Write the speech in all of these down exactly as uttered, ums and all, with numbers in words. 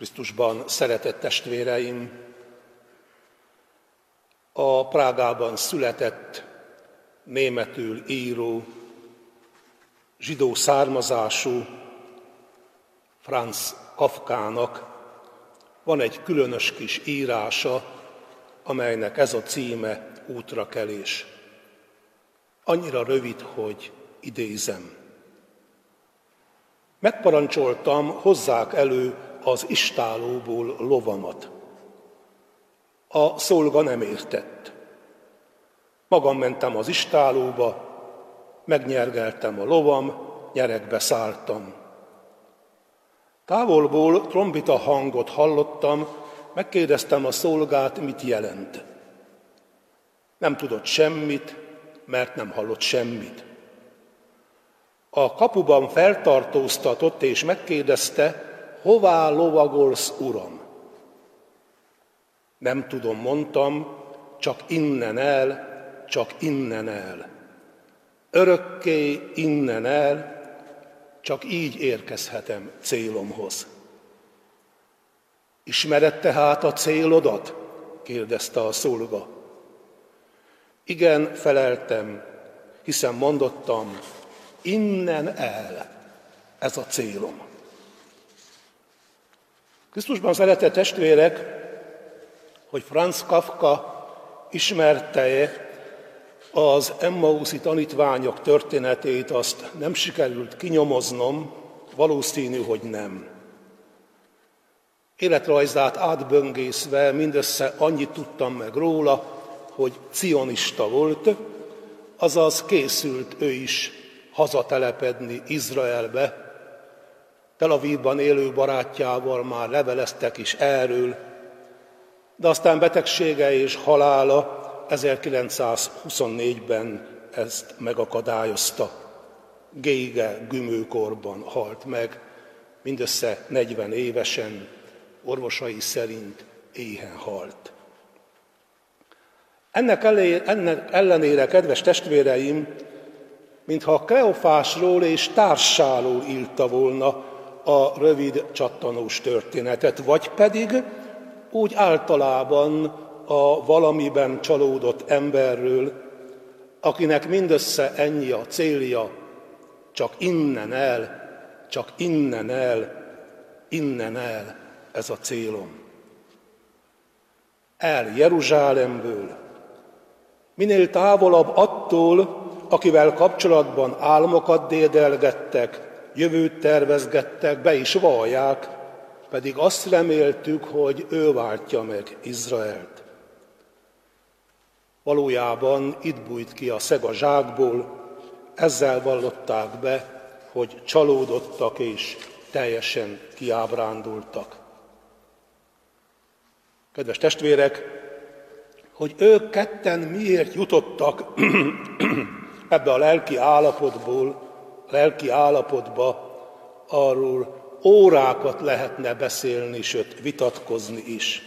Krisztusban szeretett testvéreim, a Prágában született, németül író, zsidó származású Franz Kafkának van egy különös kis írása, amelynek ez a címe Útrakelés. Annyira rövid, hogy idézem. Megparancsoltam, hozzák elő az istállóból lovamat. A szolga nem értett. Magam mentem az istállóba, megnyergeltem a lovam, nyeregbe szálltam. Távolból trombita hangot hallottam, megkérdeztem a szolgát, mit jelent. Nem tudott semmit, mert nem hallott semmit. A kapuban feltartóztatott és megkérdezte, hová lovagolsz, uram? Nem tudom, mondtam, csak innen el, csak innen el. Örökké innen el, csak így érkezhetem célomhoz. Ismered tehát a célodat? Kérdezte a szolga. Igen, feleltem, hiszen mondottam, innen el, ez a célom. Krisztusban szeretett testvérek, hogy Franz Kafka ismerte az emmauszi tanítványok történetét, azt nem sikerült kinyomoznom, valószínű, hogy nem. Életrajzát átböngészve mindössze annyit tudtam meg róla, hogy cionista volt, azaz készült ő is hazatelepedni Izraelbe. Tel Avivban élő barátjával már leveleztek is erről, de aztán betegsége és halála ezerkilencszázhuszonnégyben ezt megakadályozta. Gége gümőkorban halt meg, mindössze negyven évesen, orvosai szerint éhen halt. Ennek, elé, ennek ellenére, kedves testvéreim, mintha Kleofásról és társáról írta volna a rövid csattanós történetet, vagy pedig úgy általában a valamiben csalódott emberről, akinek mindössze ennyi a célja, csak innen el, csak innen el, innen el, ez a célom. El Jeruzsálemből, minél távolabb attól, akivel kapcsolatban álmokat dédelgettek, jövőt tervezgettek, be is vallják, pedig azt reméltük, hogy ő váltja meg Izraelt. Valójában itt bújt ki a szeg a zsákból, ezzel vallották be, hogy csalódottak és teljesen kiábrándultak. Kedves testvérek, hogy ők ketten miért jutottak ebbe a lelki állapotból, lelki állapotba, arról órákat lehetne beszélni, sőt vitatkozni is.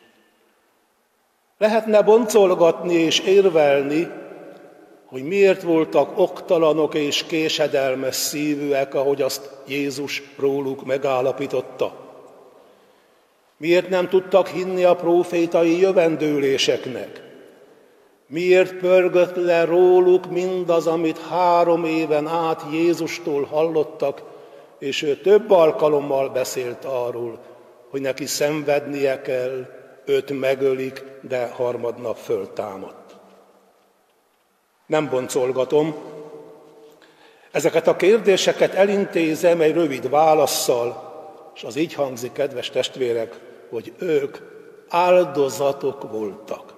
Lehetne boncolgatni és érvelni, hogy miért voltak oktalanok és késedelmes szívűek, ahogy azt Jézus róluk megállapította. Miért nem tudtak hinni a prófétai jövendőléseknek? Miért pörgött le róluk mindaz, amit három éven át Jézustól hallottak, és ő több alkalommal beszélt arról, hogy neki szenvednie kell, őt megölik, de harmadnap föltámadt. Nem boncolgatom, ezeket a kérdéseket elintézem egy rövid válasszal, és az így hangzik, kedves testvérek, hogy ők áldozatok voltak.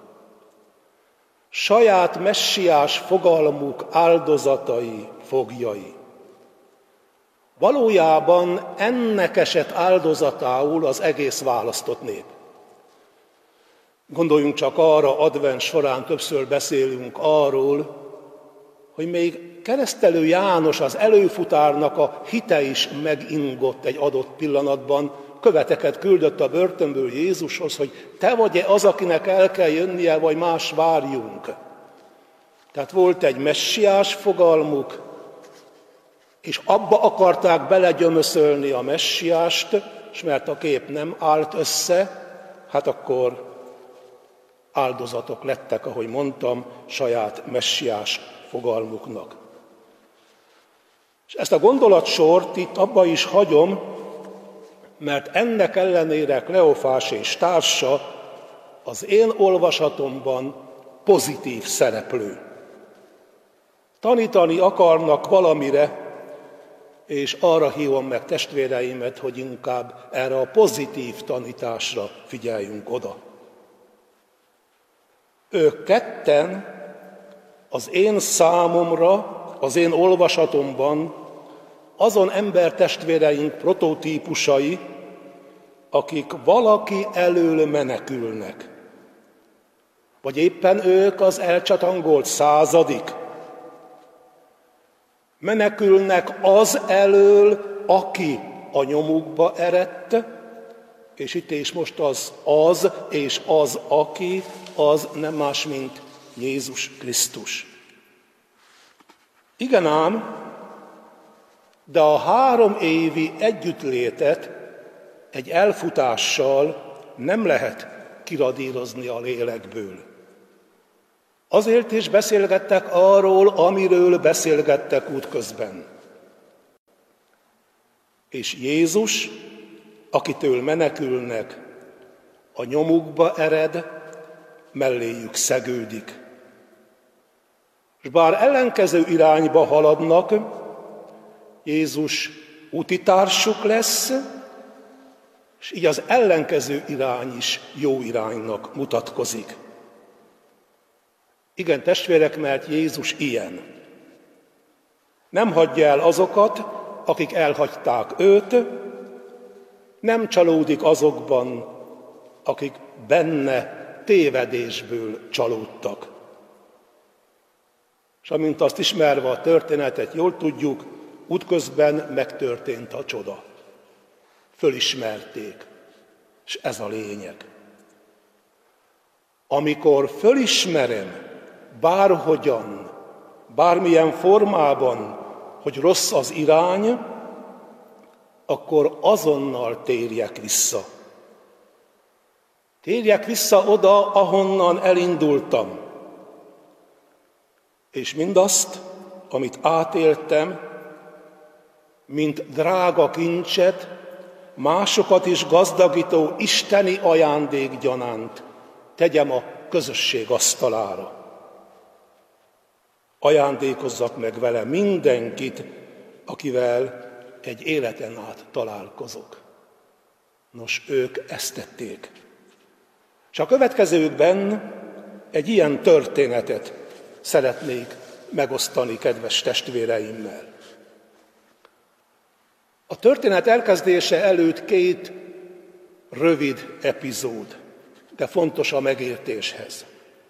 Saját messiás fogalmuk áldozatai, foglyai. Valójában ennek esett áldozatául az egész választott nép. Gondoljunk csak arra, advent során többször beszélünk arról, hogy még Keresztelő János, az előfutárnak a hite is megingott egy adott pillanatban, követeket küldött a börtönből Jézushoz, hogy te vagy-e az, akinek el kell jönnie, vagy más várjunk. Tehát volt egy messiás fogalmuk, és abba akarták belegyömöszölni a messiást, és mert a kép nem állt össze, hát akkor áldozatok lettek, ahogy mondtam, saját messiás fogalmuknak. És ezt a gondolatsort itt abba is hagyom, mert ennek ellenére Kleofás és társa az én olvasatomban pozitív szereplő. Tanítani akarnak valamire, és arra hívom meg testvéreimet, hogy inkább erre a pozitív tanításra figyeljünk oda. Ők ketten az én számomra, az én olvasatomban azon embertestvéreink prototípusai, akik valaki elől menekülnek. Vagy éppen ők az elcsatangolt századik. Menekülnek az elől, aki a nyomukba eredt, és itt és most az az, és az, aki, az nem más, mint Jézus Krisztus. Igen ám, de a három évi együttlétet egy elfutással nem lehet kiradírozni a lélekből. Azért is beszélgettek arról, amiről beszélgettek útközben. És Jézus, akitől menekülnek, a nyomukba ered, melléjük szegődik. És bár ellenkező irányba haladnak, Jézus útitársuk lesz, és így az ellenkező irány is jó iránynak mutatkozik. Igen, testvérek, mert Jézus ilyen. Nem hagyja el azokat, akik elhagyták őt, nem csalódik azokban, akik benne tévedésből csalódtak. És amint azt ismerve a történetet jól tudjuk, útközben megtörtént a csoda. Fölismerték, és ez a lényeg. Amikor fölismerem, bárhogyan, bármilyen formában, hogy rossz az irány, akkor azonnal térjek vissza. Térjek vissza oda, ahonnan elindultam. És mindazt, amit átéltem, mint drága kincset, másokat is gazdagító isteni ajándék gyanánt tegyem a közösség asztalára. Ajándékozzak meg vele mindenkit, akivel egy életen át találkozok. Nos, ők ezt tették. És a következőkben egy ilyen történetet szeretnék megosztani kedves testvéreimmel. A történet elkezdése előtt két rövid epizód, de fontos a megértéshez.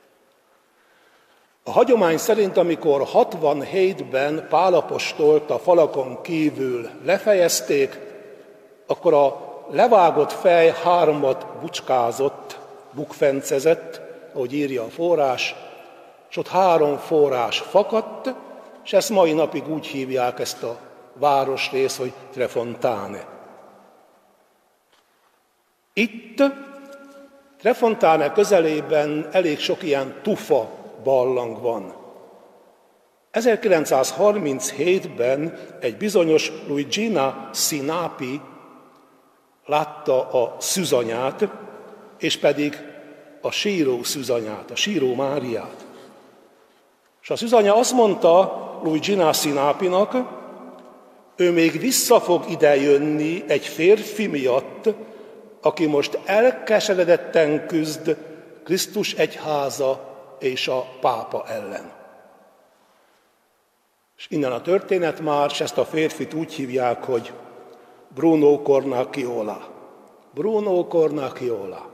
A hagyomány szerint, amikor hatvanhétben Pál apostolt a falakon kívül lefejezték, akkor a levágott fej hármat bucskázott, bukfencezett, ahogy írja a forrás, és ott három forrás fakadt, és ezt mai napig úgy hívják ezt a városrész, hogy Trefontane. Itt, Trefontane közelében elég sok ilyen tufa ballang van. ezerkilencszázharminchétben egy bizonyos Luigina Sinapi látta a szűzanyát, és pedig a síró szűzanyát, a síró Máriát. És a szűzanya azt mondta Luigina Sinapinak, ő még vissza fog idejönni egy férfi miatt, aki most elkeseredetten küzd Krisztus egyháza és a pápa ellen. És innen a történet már, és ezt a férfit úgy hívják, hogy Bruno Cornacchiola. Bruno Cornacchiola.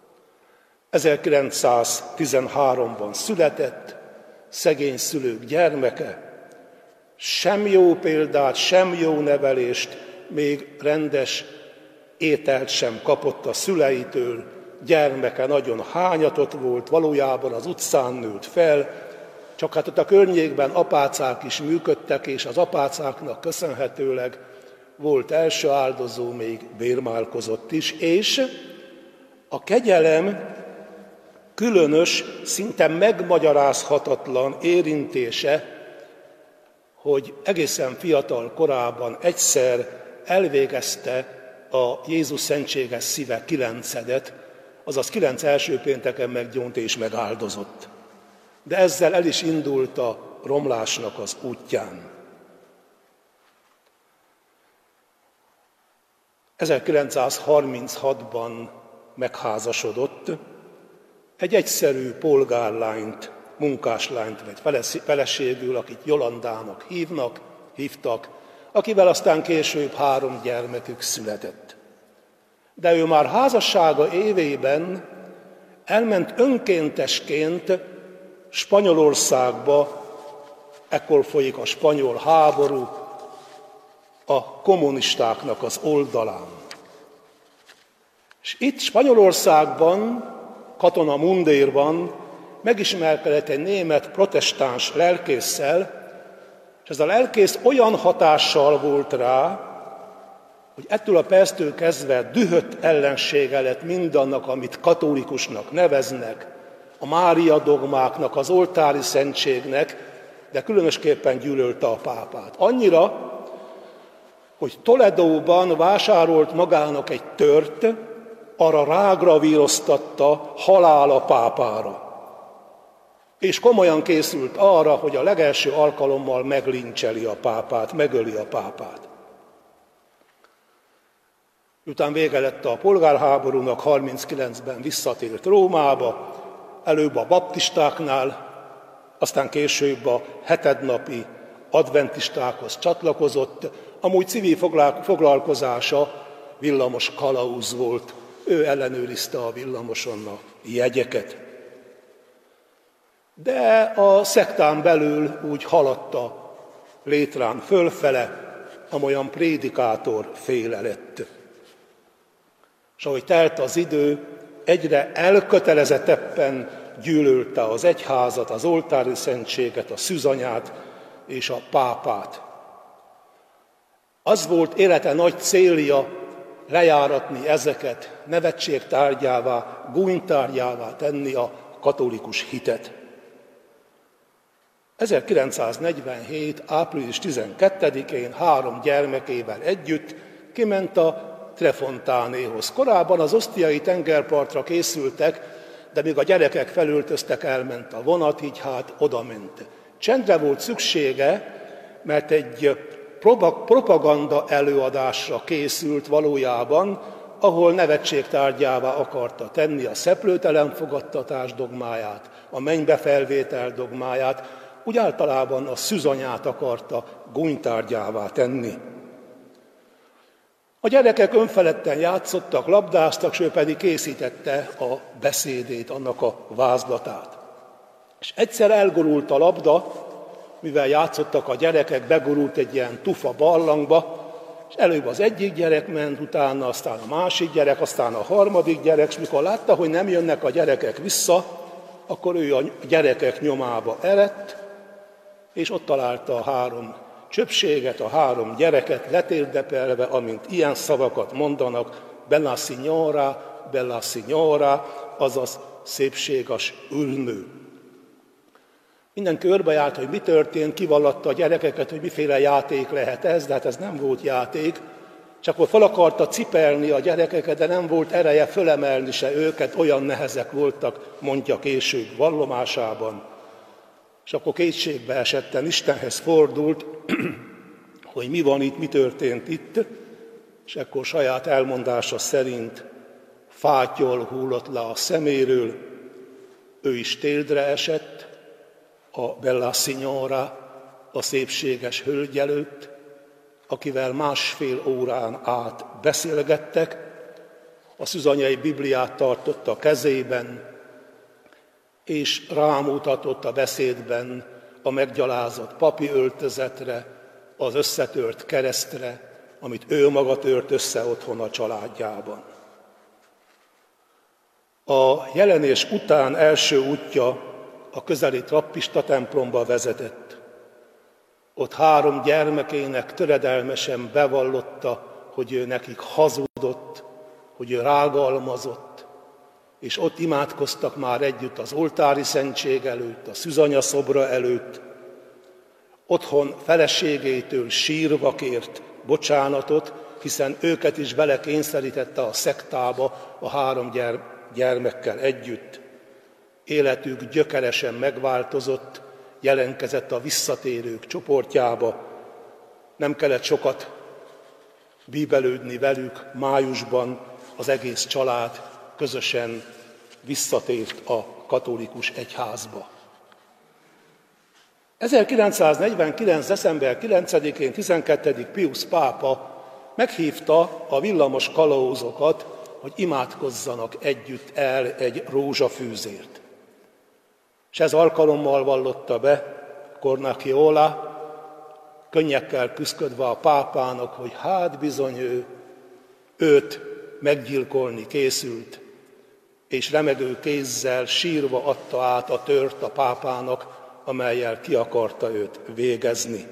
ezerkilencszáztizenháromban született, szegény szülők gyermeke, sem jó példát, sem jó nevelést, még rendes ételt sem kapott a szüleitől, gyermeke nagyon hányatott volt, valójában az utcán nőtt fel, csak hát ott a környékben apácák is működtek, és az apácáknak köszönhetőleg volt első áldozó, még bérmálkozott is, és a kegyelem különös, szinte megmagyarázhatatlan érintése, hogy egészen fiatal korában egyszer elvégezte a Jézus szentséges szíve kilencedet, azaz kilenc első pénteken meggyónt és megáldozott. De ezzel el is indult a romlásnak az útján. ezerkilencszázharminchatban megházasodott, egy egyszerű polgárlányt, munkáslányt vett feleségül, akit Jolandának hívnak, hívtak, akivel aztán később három gyermekük született. De ő már házassága évében elment önkéntesként Spanyolországba, ekkor folyik a spanyol háború, a kommunistáknak az oldalán. És itt Spanyolországban, Katona mundérban megismerkedett egy német protestáns lelkésszel, és ez a lelkész olyan hatással volt rá, hogy ettől a perctől kezdve dühött ellensége lett mindannak, amit katolikusnak neveznek, a Mária dogmáknak, az oltári szentségnek, de különösképpen gyűlölte a pápát. Annyira, hogy Toledóban vásárolt magának egy tört, arra rágravíroztatta halál a pápára. És komolyan készült arra, hogy a legelső alkalommal meglincseli a pápát, megöli a pápát. Után vége lett a polgárháborúnak, harminckilencben visszatért Rómába, előbb a baptistáknál, aztán később a hetednapi adventistákhoz csatlakozott, amúgy civil foglalkozása villamos kalauz volt. Ő ellenőrizte a villamoson a jegyeket. De a szektán belül úgy haladt a létrán fölfele, amolyan prédikátor féle lett. És ahogy telt az idő, egyre elkötelezettebben gyűlölte az egyházat, az oltári szentséget, a szűzanyát és a pápát. Az volt élete nagy célja lejáratni ezeket, nevetség tárgyává, gúnytárgyává tenni a katolikus hitet. ezerkilencszáznegyvenhét. április tizenkettedikén három gyermekével együtt kiment a Trefontánéhoz. Korábban az osztiai tengerpartra készültek, de míg a gyerekek felöltöztek, elment a vonat, így hát odament. Csendre volt szüksége, mert egy propaganda előadásra készült valójában, ahol nevetségtárgyává akarta tenni a szeplőtelen fogadtatás dogmáját, a mennybe felvétel dogmáját, úgy általában a szűzanyát akarta gúnytárgyává tenni. A gyerekek önfeledten játszottak, labdáztak, s ő pedig készítette a beszédét, annak a vázlatát. És egyszer elgurult a labda, mivel játszottak a gyerekek, begurult egy ilyen tufa barlangba, és előbb az egyik gyerek ment, utána aztán a másik gyerek, aztán a harmadik gyerek, és mikor látta, hogy nem jönnek a gyerekek vissza, akkor ő a gyerekek nyomába eredt, és ott találta a három csöpséget, a három gyereket letérdepelve, amint ilyen szavakat mondanak, bella signora, bella signora, azaz szépséges úrnő. Mindenki körbejárt, hogy mi történt, kivallatta a gyerekeket, hogy miféle játék lehet ez, de hát ez nem volt játék, csak hogy fel akarta cipelni a gyerekeket, de nem volt ereje fölemelni se őket, olyan nehezek voltak, mondja később vallomásában. És akkor kétségbe esetten Istenhez fordult, hogy mi van itt, mi történt itt, és ekkor saját elmondása szerint fátyol hullott le a szeméről, ő is térdre esett, a bella signora, a szépséges hölgy előtt, akivel másfél órán át beszélgettek, a szűzanyai Bibliát tartotta a kezében, és rámutatott a beszédben a meggyalázott papi öltözetre, az összetört keresztre, amit ő maga tört össze otthon a családjában. A jelenés után első útja a közeli trappista templomba vezetett. Ott három gyermekének töredelmesen bevallotta, hogy ő nekik hazudott, hogy ő rágalmazott, és ott imádkoztak már együtt az oltári szentség előtt, a szűzanya szobra előtt. Otthon feleségétől sírva kért bocsánatot, hiszen őket is belekényszerítette a szektába a három gyermekkel együtt. Életük gyökeresen megváltozott, jelentkezett a visszatérők csoportjába. Nem kellett sokat bíbelődni velük, májusban az egész család közösen visszatért a katolikus egyházba. ezerkilencszáznegyvenkilenc. december kilencedikén tizenkettedik Piusz pápa meghívta a villamos kalauz-okat, hogy imádkozzanak együtt el egy rózsafűzért. És ez alkalommal vallotta be Cornacchiola, könnyekkel küszködve a pápának, hogy hát bizony ő őt meggyilkolni készült, és remegő kézzel sírva adta át a tört a pápának, amellyel ki akarta őt végezni.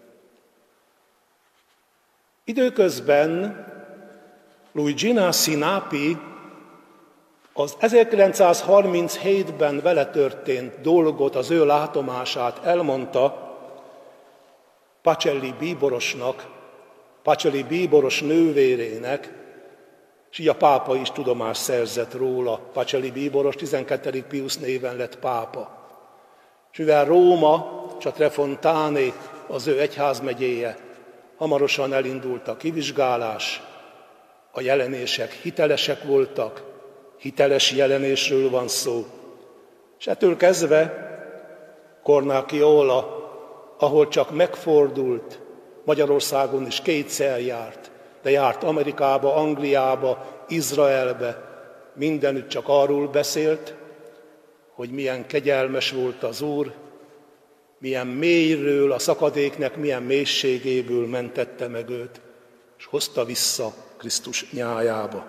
Időközben Luigina Sinapi az ezerkilencszázharminchétben vele történt dolgot, az ő látomását elmondta Pacelli bíborosnak, Pacelli bíboros nővérének, és így a pápa is tudomást szerzett róla. Pacelli bíboros tizenkettedik Piusz néven lett pápa. És mivel Róma, Trefontane az ő egyházmegyéje, hamarosan elindult a kivizsgálás, a jelenések hitelesek voltak, hiteles jelenésről van szó, és ettől kezdve Cornacchiola, ahol csak megfordult, Magyarországon is kétszer járt, de járt Amerikába, Angliába, Izraelbe, mindenütt csak arról beszélt, hogy milyen kegyelmes volt az Úr, milyen mélyről, a szakadéknek milyen mélységéből mentette meg őt, és hozta vissza Krisztus nyájába.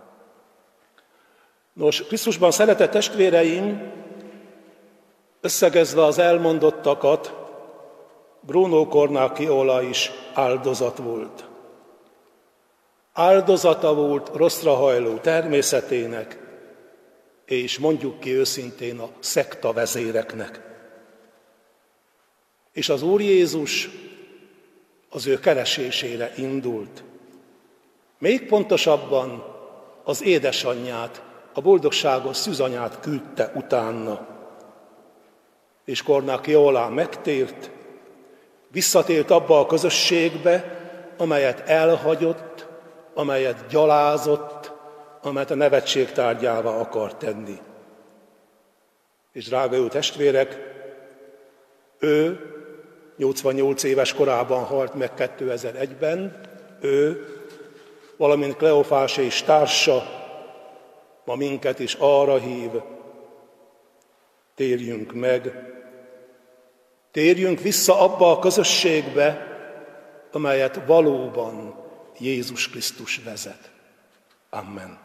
Nos, Krisztusban szeretett testvéreim, összegezve az elmondottakat, Bruno Cornacchiola is áldozat volt. Áldozata volt rosszra hajló természetének, és mondjuk ki őszintén a szekta vezéreknek. És az Úr Jézus az ő keresésére indult. Még pontosabban az édesanyját, a boldogságos szűzanyát küldte utána. És Cornacchiola megtért, visszatért abba a közösségbe, amelyet elhagyott, amelyet gyalázott, amelyet a nevetség tárgyává akar tenni. És drága jó testvérek, ő nyolcvannyolc éves korában halt meg kétezer-egyben, ő, valamint Kleofás és társa, ma minket is arra hív, térjünk meg, térjünk vissza abba a közösségbe, amelyet valóban Jézus Krisztus vezet. Amen.